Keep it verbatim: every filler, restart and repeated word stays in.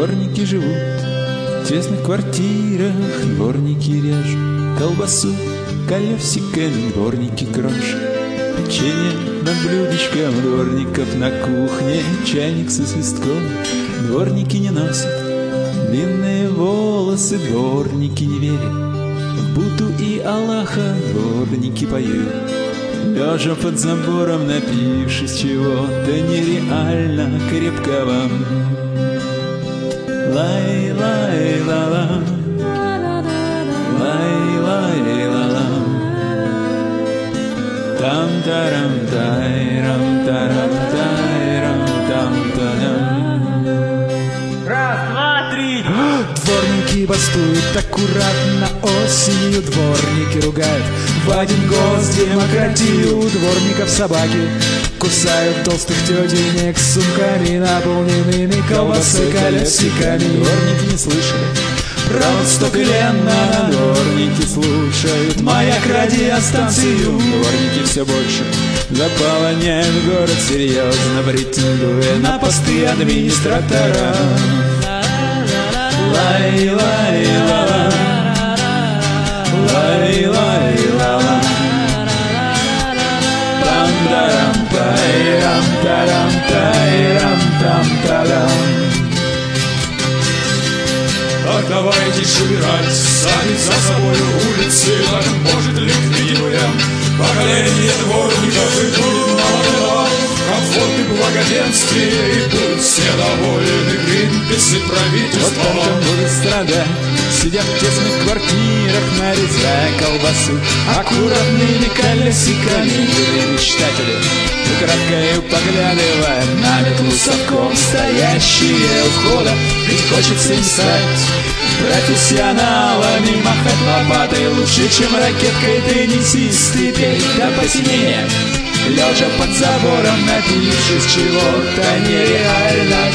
Дворники живут в тесных квартирах, дворники режут колбасу колесиками, дворники крошат печенье над блюдечком, дворников на кухне чайник со свистком. Дворники не носят длинные волосы, дворники не верят в Будду и Аллаха, дворники поют, лежа под забором, напившись чего-то нереально крепкого. Лай-лай-ла-ла, лай-лай-ла-ла, там-тарам-тайрам-тарам-тайрам-там-тарам. Раз, два, три. Дворники бастуют аккуратно осенью, дворники ругают в один голос демократию. Дворников собаки кусают толстых тетенек с сумками, наполненными колбасой колесиками. Дворники не слышали про Восток и Ленина, дворники слушают «Маяк» радиостанцию. Дворники все больше заполоняют город, серьезно претендуя на посты администратора. Лай-лай-ла-ла, лай-лай-ла-ла, там-тарам-тайрам-тарам-тайрам-там-тарам. Так давайте убирать сами за собой улицы, так может ли впервые поколение дворников и будет молодого комфорт и благоденствие, и будут все довольны, Гринпис и правительство. Вот там будут страдать, сидят в тесных квартирах, нарезая колбасу аккуратными колесиками. Живые мечтатели, украдкою поглядывая на метлу совком, стоящие у входа, ведь хочется им стать профессионалами, махать лопатой лучше, чем ракеткой теннисисты, петь до посинения, лежа под забором, напившись чего-то нереально